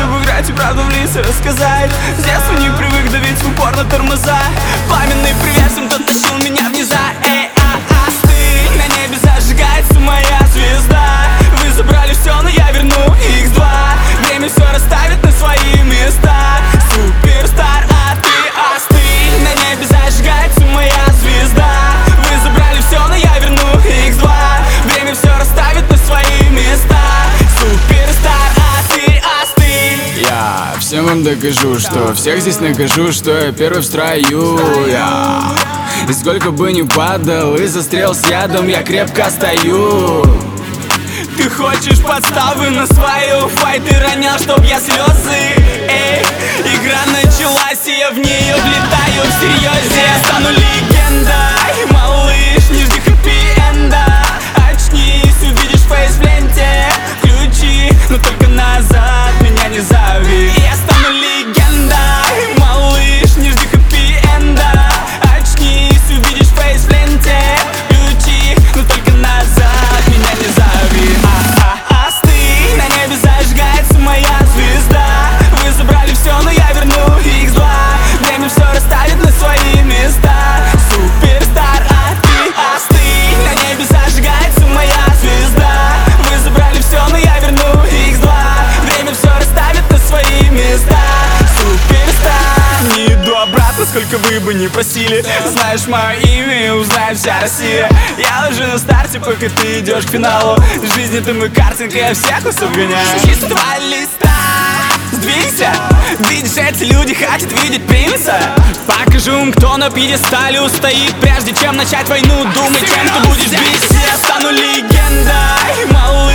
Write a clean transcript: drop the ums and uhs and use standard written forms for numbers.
обыграть и правду в лица рассказать. С детства не привык давить в упор на тормоза. Пламенный привет всем, кто тащил меня в низа. Эй, остынь, на небе зажигается моя звезда. Вы забрали все, но я верну X2. Время все расставит на свои места. Суперстар, а ты остынь. На небе зажигается моя звезда. Вы забрали все, но я верну X2. Время все расставит на свои места. Суперстар, а ты остынь. Я всем вам докажу, что всех здесь накажу, что я первый в строю. И сколько бы ни падал и застрял с ядом, я крепко стою. Ты хочешь подставы на свою файт, ты ронял, чтоб я слезы. Эй, игра началась, и я в нее влетаю всерьез. Я стану легендой, малыш, не жди хэппи-энда. Очнись, увидишь фейс в ленте. Включи, но только назад меня не зови. Я стану легендой, малыш, не жди хэппи-энда. Очнись, увидишь фейс в ленте. Включи, но только назад меня не зови. Остынь, на небе зажигается моя звезда. Вы забрали все, но я верну X2. Время все расставит на свои места. Суперстар, а ты остынь. На небе зажигается моя звезда. Вы забрали все, но я верну X2. Время все расставит на свои места. Суперстар. Не иду обратно, сколько вы бы не просили. Знаешь мое имя и узнает вся Россия. Я уже на старте, пока ты идешь к финалу. В жизни ты мой картинг, и я всех вас обгоняю. Чисто два листа. Сдвинься, видишь, эти люди хотят видеть принца. Покажу им, кто на пьедестале устоит. Прежде чем начать войну, думай, кем ты будешь бить. Я стану легендой, малыш.